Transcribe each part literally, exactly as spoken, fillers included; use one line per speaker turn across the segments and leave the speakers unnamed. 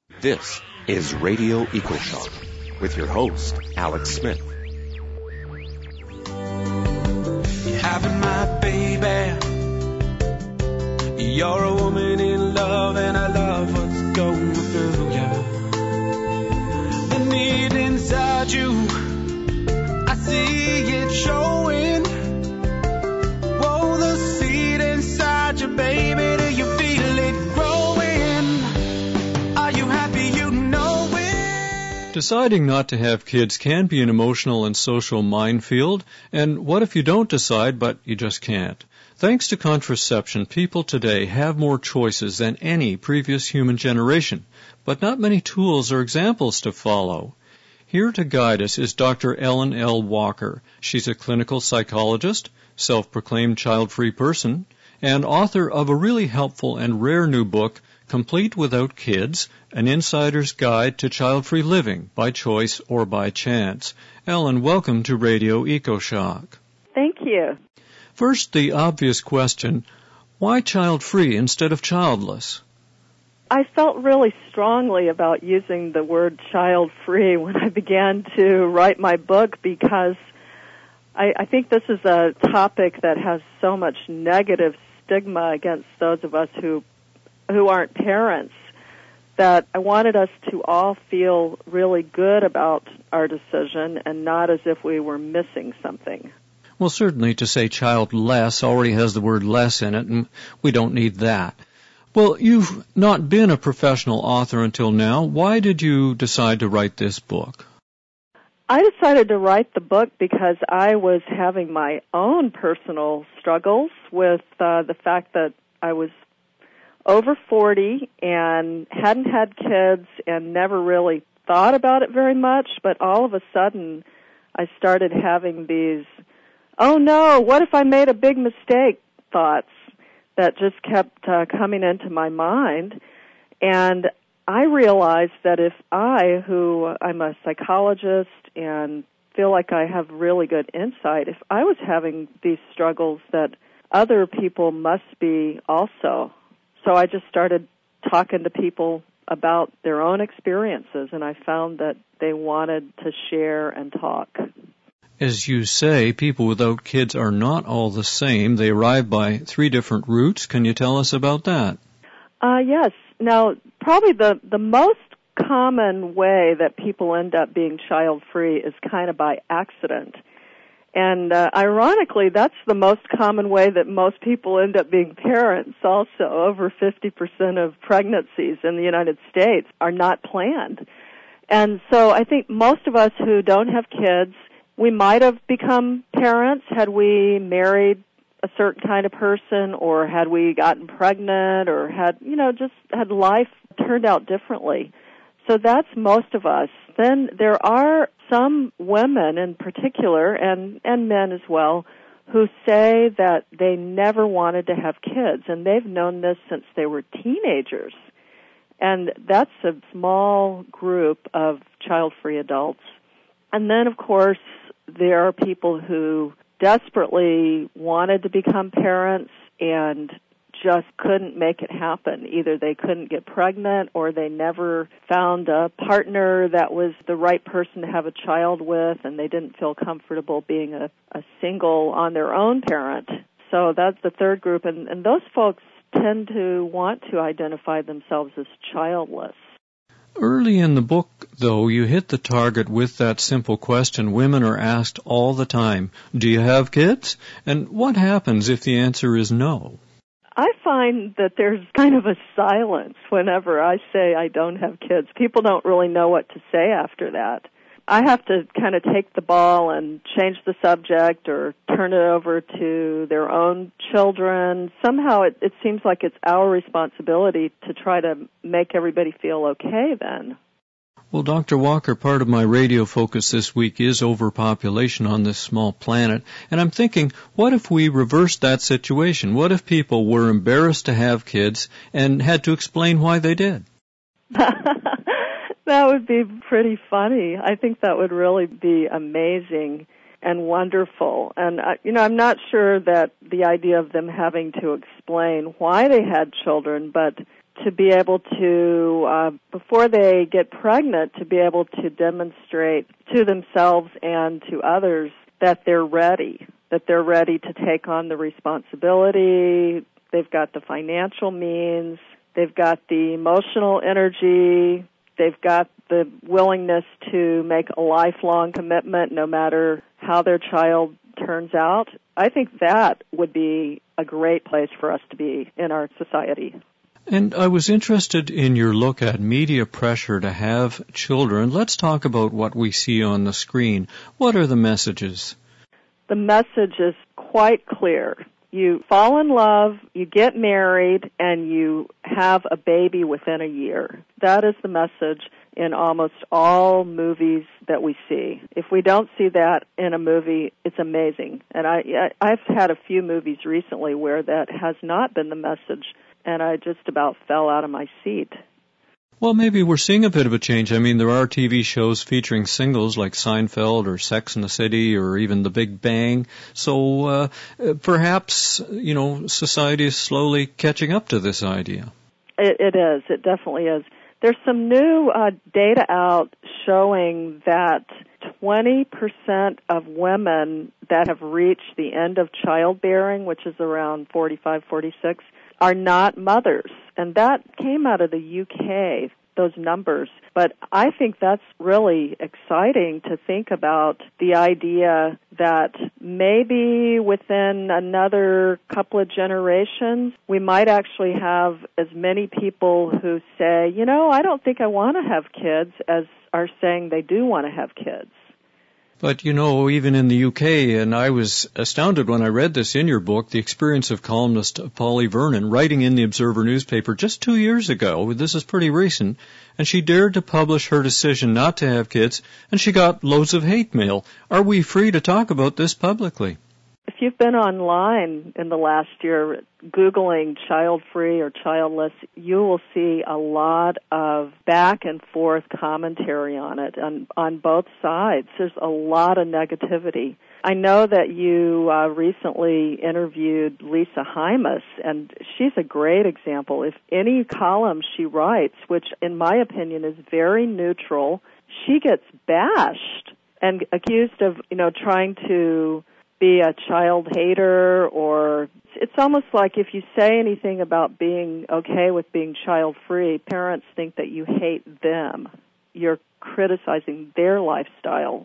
This is Radio EcoShock with your host, Alex Smith.
You're having my baby. You're a woman in love, and I love what's going through you. The need inside you, I see it showing. Whoa, the seed inside you, baby, do you feel it growing? Are you happy you know it?
Deciding not to have kids can be an emotional and social minefield, and what if you don't decide, but you just can't? Thanks to contraception, people today have more choices than any previous human generation, but not many tools or examples to follow. Here to guide us is Doctor Ellen L. Walker. She's a clinical psychologist, self-proclaimed child-free person, and author of a really helpful and rare new book, Complete Without Kids, An Insider's Guide to Child-Free Living, by Choice or by Chance. Ellen, welcome to Radio EcoShock.
Thank you.
First, the obvious question, why child-free instead of childless?
I felt really strongly about using the word child-free when I began to write my book because I, I think this is a topic that has so much negative stigma against those of us who who aren't parents that I wanted us to all feel really good about our decision and not as if we were missing something.
Well, certainly to say childless already has the word less in it, and we don't need that. Well, you've not been a professional author until now. Why did you decide to write this book?
I decided to write the book because I was having my own personal struggles with uh, the fact that I was over forty and hadn't had kids and never really thought about it very much, but all of a sudden I started having these oh no, what if I made a big mistake thoughts that just kept uh, coming into my mind. And I realized that if I, who I'm a psychologist and feel like I have really good insight, if I was having these struggles, that other people must be also. So I just started talking to people about their own experiences, and I found that they wanted to share and talk.
As you say, people without kids are not all the same. They arrive by three different routes. Can you tell us about that?
Uh, yes. Now, probably the, the most common way that people end up being child-free is kind of by accident. And uh, ironically, that's the most common way that most people end up being parents also. Over fifty percent of pregnancies in the United States are not planned. And so I think most of us who don't have kids, we might have become parents had we married a certain kind of person or had we gotten pregnant or had, you know, just had life turned out differently. So that's most of us. Then there are some women in particular, and, and men as well, who say that they never wanted to have kids, and they've known this since they were teenagers. And that's a small group of child-free adults. And then, of course, there are people who desperately wanted to become parents and just couldn't make it happen. Either they couldn't get pregnant or they never found a partner that was the right person to have a child with, and they didn't feel comfortable being a, a single on their own parent. So that's the third group, and, and those folks tend to want to identify themselves as childless.
Early in the book, though, you hit the target with that simple question women are asked all the time, do you have kids? And what happens if the answer is no?
I find that there's kind of a silence whenever I say I don't have kids. People don't really know what to say after that. I have to kind of take the ball and change the subject or turn it over to their own children. Somehow it, it seems like it's our responsibility to try to make everybody feel okay then.
Well, Doctor Walker, part of my radio focus this week is overpopulation on this small planet. And I'm thinking, what if we reversed that situation? What if people were embarrassed to have kids and had to explain why they did?
That would be pretty funny. I think that would really be amazing and wonderful. And, uh, you know, I'm not sure that the idea of them having to explain why they had children, but to be able to, uh, before they get pregnant, to be able to demonstrate to themselves and to others that they're ready, that they're ready to take on the responsibility, they've got the financial means, they've got the emotional energy, they've got the willingness to make a lifelong commitment no matter how their child turns out. I think that would be a great place for us to be in our society.
And I was interested in your look at media pressure to have children. Let's talk about what we see on the screen. What are the messages?
The message is quite clear. You fall in love, you get married, and you have a baby within a year. That is the message in almost all movies that we see. If we don't see that in a movie, it's amazing. And I, I've had a few movies recently where that has not been the message, and I just about fell out of my seat.
Well, maybe we're seeing a bit of a change. I mean, there are T V shows featuring singles like Seinfeld or Sex and the City or even The Big Bang. So uh, perhaps, you know, society is slowly catching up to this idea.
It, it is. It definitely is. There's some new uh, data out showing that twenty percent of women that have reached the end of childbearing, which is around forty-five, forty-six, are not mothers. And that came out of the U K, those numbers. But I think that's really exciting to think about the idea that maybe within another couple of generations, we might actually have as many people who say, you know, I don't think I want to have kids, as are saying they do want to have kids.
But, you know, even in the U K, and I was astounded when I read this in your book, the experience of columnist Polly Vernon writing in the Observer newspaper just two years ago, this is pretty recent, and she dared to publish her decision not to have kids, and she got loads of hate mail. Are we free to talk about this publicly?
If you've been online in the last year Googling child-free or childless, you will see a lot of back and forth commentary on it on, on both sides. There's a lot of negativity. I know that you uh, recently interviewed Lisa Hymas, and she's a great example. If any column she writes, which in my opinion is very neutral, she gets bashed and accused of, you know, trying to be a child hater, or it's almost like if you say anything about being okay with being child-free, parents think that you hate them. You're criticizing their lifestyle.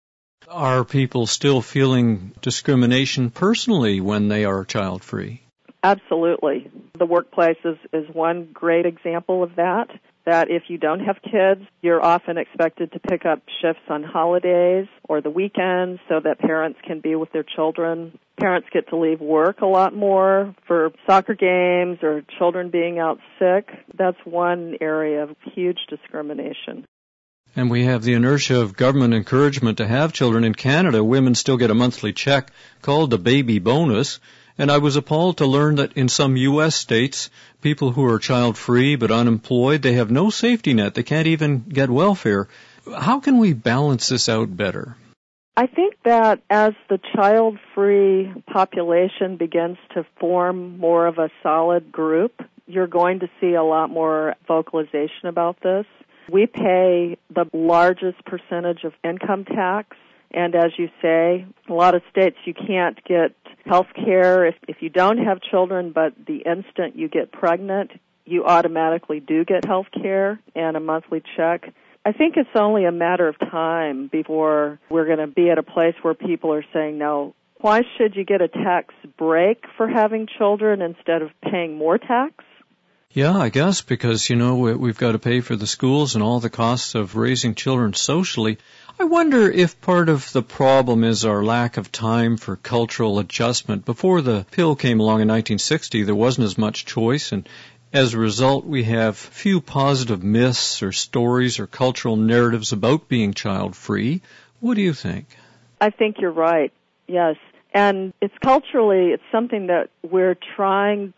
Are people still feeling discrimination personally when they are child-free?
Absolutely. The workplace is, is one great example of that. That if you don't have kids, you're often expected to pick up shifts on holidays or the weekends so that parents can be with their children. Parents get to leave work a lot more for soccer games or children being out sick. That's one area of huge discrimination.
And we have the inertia of government encouragement to have children. In Canada, women still get a monthly check called the baby bonus. And I was appalled to learn that in some U S states, people who are child-free but unemployed, they have no safety net. They can't even get welfare. How can we balance this out better?
I think that as the child-free population begins to form more of a solid group, you're going to see a lot more vocalization about this. We pay the largest percentage of income tax. And as you say, a lot of states you can't get health care if, if you don't have children, but the instant you get pregnant, you automatically do get health care and a monthly check. I think it's only a matter of time before we're going to be at a place where people are saying, no, why should you get a tax break for having children instead of paying more tax?
Yeah, I guess because, you know, we've got to pay for the schools and all the costs of raising children socially. I wonder if part of the problem is our lack of time for cultural adjustment. Before the pill came along in nineteen sixty, there wasn't as much choice, and as a result, we have few positive myths or stories or cultural narratives about being child-free. What do you think?
I think you're right, yes. And it's culturally, it's something that we're trying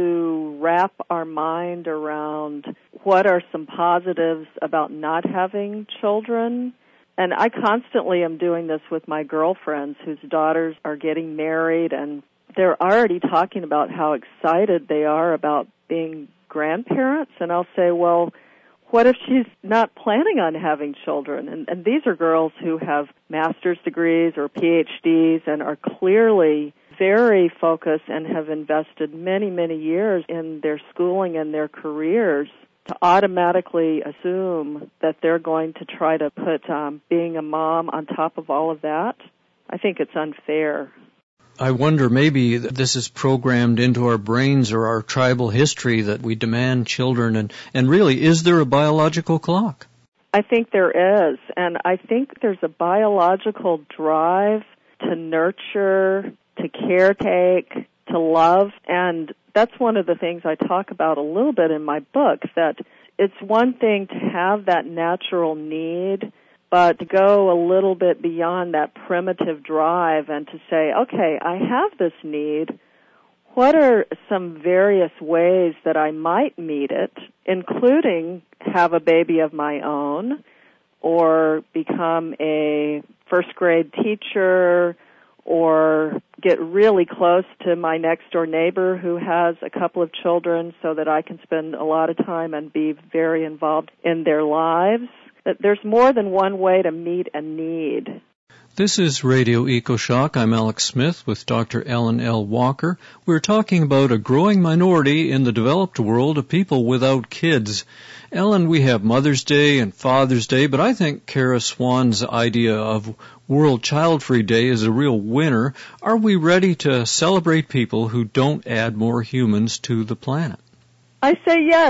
to wrap our mind around. What are some positives about not having children? And I constantly am doing this with my girlfriends whose daughters are getting married, and they're already talking about how excited they are about being grandparents, and I'll say, well, what if she's not planning on having children? And, and these are girls who have master's degrees or P H Ds and are clearly very focused and have invested many, many years in their schooling and their careers. To automatically assume that they're going to try to put um, being a mom on top of all of that, I think it's unfair.
I wonder, maybe this is programmed into our brains or our tribal history that we demand children, and, and really, is there a biological clock?
I think there is, and I think there's a biological drive to nurture, to caretake, to love, and that's one of the things I talk about a little bit in my book, that it's one thing to have that natural need, but to go a little bit beyond that primitive drive and to say, okay, I have this need. What are some various ways that I might meet it, including have a baby of my own or become a first grade teacher or get really close to my next-door neighbor who has a couple of children so that I can spend a lot of time and be very involved in their lives. There's more than one way to meet a need.
This is Radio EcoShock. I'm Alex Smith with Doctor Ellen L. Walker. We're talking about a growing minority in the developed world of people without kids. Ellen, we have Mother's Day and Father's Day, but I think Kara Swan's idea of World Child Free Day is a real winner. Are we ready to celebrate people who don't add more humans to the planet?
I say yes.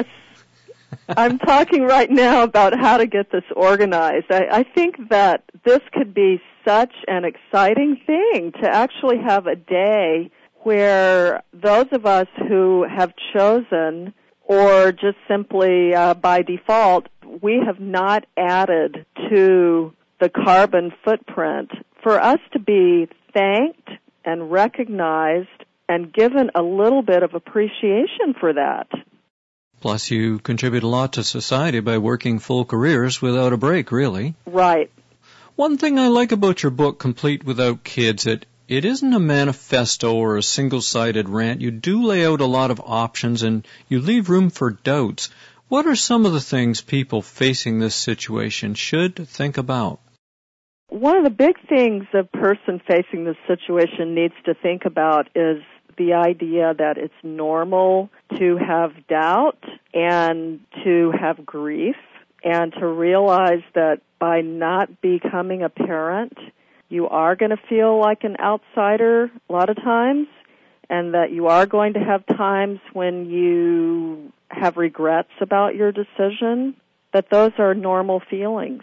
I'm talking right now about how to get this organized. I, I think that this could be such an exciting thing to actually have a day where those of us who have chosen, or just simply uh, by default, we have not added to the carbon footprint, for us to be thanked and recognized and given a little bit of appreciation for that.
Plus, you contribute a lot to society by working full careers without a break, really.
Right.
One thing I like about your book, Complete Without Kids, it, it isn't a manifesto or a single-sided rant. You do lay out a lot of options, and you leave room for doubts. What are some of the things people facing this situation should think about?
One of the big things a person facing this situation needs to think about is the idea that it's normal to have doubt and to have grief, and to realize that by not becoming a parent, you are going to feel like an outsider a lot of times, and that you are going to have times when you have regrets about your decision, that those are normal feelings.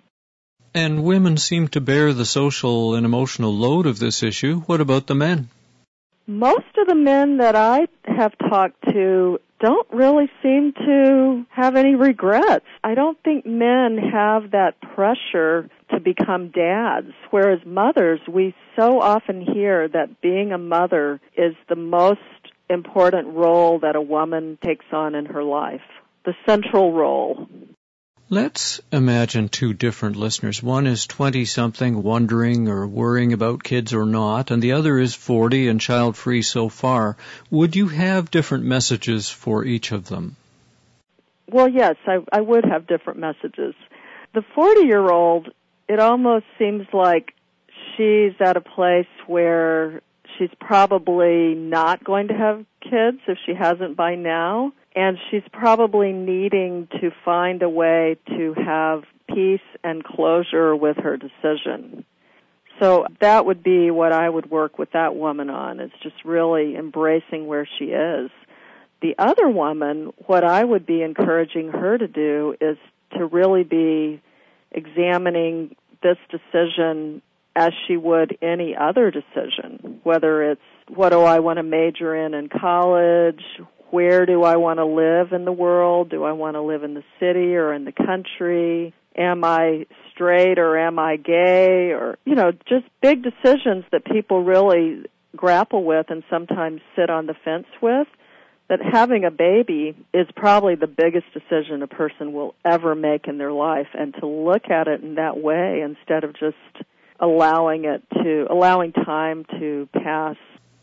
And women seem to bear the social and emotional load of this issue. What about the men?
Most of the men that I have talked to don't really seem to have any regrets. I don't think men have that pressure to become dads, whereas mothers, we so often hear that being a mother is the most important role that a woman takes on in her life, the central role.
Let's imagine two different listeners. One is twenty-something, wondering or worrying about kids or not, and the other is forty and child-free so far. Would you have different messages for each of them?
Well, yes, I, I would have different messages. The forty-year-old, it almost seems like she's at a place where she's probably not going to have kids if she hasn't by now. And she's probably needing to find a way to have peace and closure with her decision. So that would be what I would work with that woman on, is just really embracing where she is. The other woman, what I would be encouraging her to do is to really be examining this decision as she would any other decision, whether it's what do I want to major in in college, where do I want to live in the world? Do I want to live in the city or in the country? Am I straight or am I gay? Or, you know, just big decisions that people really grapple with and sometimes sit on the fence with. That having a baby is probably the biggest decision a person will ever make in their life, and to look at it in that way instead of just allowing it to, allowing time to pass.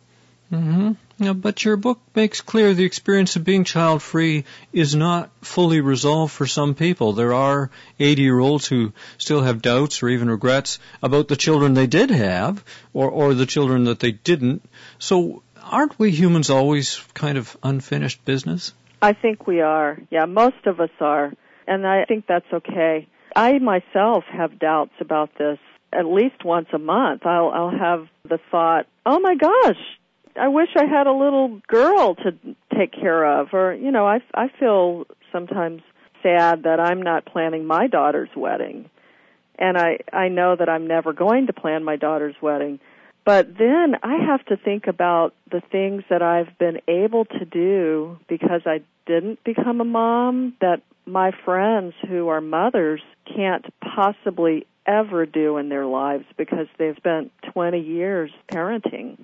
Mm-hmm. Yeah, but your book makes clear the experience of being child-free is not fully resolved for some people. There are eighty-year-olds who still have doubts or even regrets about the children they did have or, or the children that they didn't. So aren't we humans always kind of unfinished business?
I think we are. Yeah, most of us are. And I think that's okay. I myself have doubts about this. At least once a month, I'll, I'll have the thought, oh my gosh, I wish I had a little girl to take care of. Or, you know, I, I feel sometimes sad that I'm not planning my daughter's wedding. And I, I know that I'm never going to plan my daughter's wedding. But then I have to think about the things that I've been able to do because I didn't become a mom, that my friends who are mothers can't possibly ever do in their lives because they've spent twenty years parenting.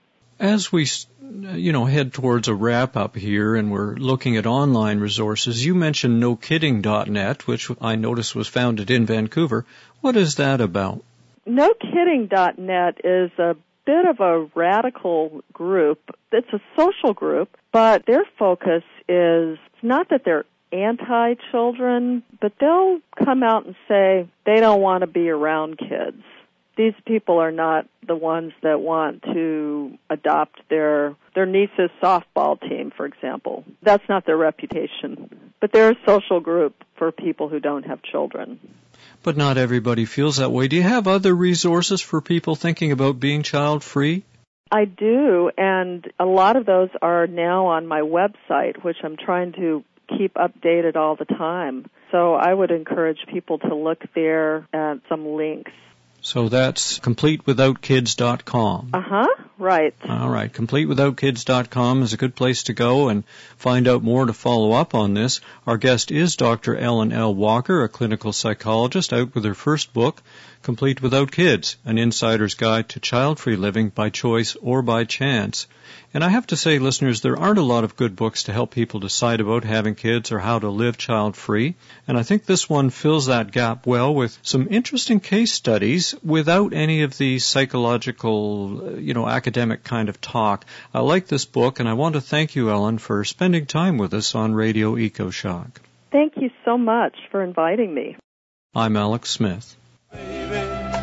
As we, you know, head towards a wrap-up here and we're looking at online resources, you mentioned no kidding dot net, which I noticed was founded in Vancouver. What is that about? no kidding dot net is a bit of a radical group. It's a social group, but their focus is not that they're anti-children, but they'll come out and say they don't want to be around kids. These people are not the ones that want to adopt their their niece's softball team, for example. That's not their reputation. But they're a social group for people who don't have children. But not everybody feels that way. Do you have other resources for people thinking about being child-free?
I do, and a lot of those are now on my website, which I'm trying to keep updated all the time. So I would encourage people to look there at some links.
So that's complete without kids dot com.
Uh-huh, right.
All right. complete without kids dot com is a good place to go and find out more to follow up on this. Our guest is Doctor Ellen L. Walker, a clinical psychologist, out with her first book, Complete Without Kids, An Insider's Guide to Child-Free Living by Choice or by Chance. And I have to say, listeners, there aren't a lot of good books to help people decide about having kids or how to live child-free. And I think this one fills that gap well with some interesting case studies without any of the psychological, you know, academic kind of talk. I like this book, and I want to thank you, Ellen, for spending time with us on Radio EcoShock.
Thank you so much for inviting me.
I'm Alex Smith.
Baby,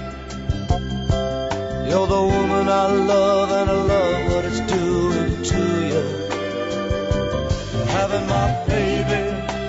you're the woman I love, and I love what it's doing to you. Having my baby,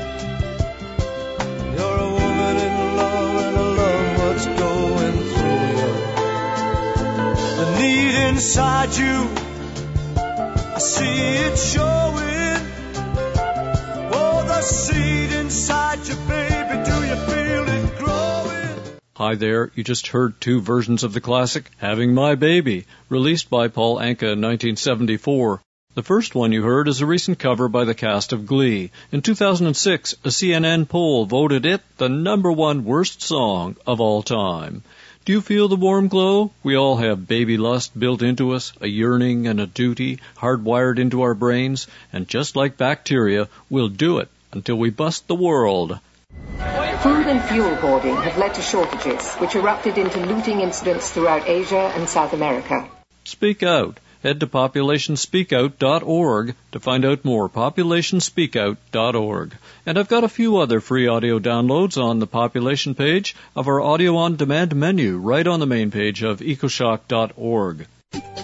you're a woman in love, and I love what's going through you. The need inside you, I see it showing. Oh, the seed inside you, baby, do you feel it growing?
Hi there, you just heard two versions of the classic Having My Baby, released by Paul Anka in nineteen seventy-four. The first one you heard is a recent cover by the cast of Glee. In two thousand six, a C N N poll voted it the number one worst song of all time. Do you feel the warm glow? We all have baby lust built into us, a yearning and a duty hardwired into our brains, and just like bacteria, we'll do it until we bust the world.
Food and fuel hoarding have led to shortages, which erupted into looting incidents throughout Asia and South America.
Speak out. Head to population speak out dot org to find out more, population speak out dot org. And I've got a few other free audio downloads on the Population page of our Audio On Demand menu right on the main page of ecoshock dot org.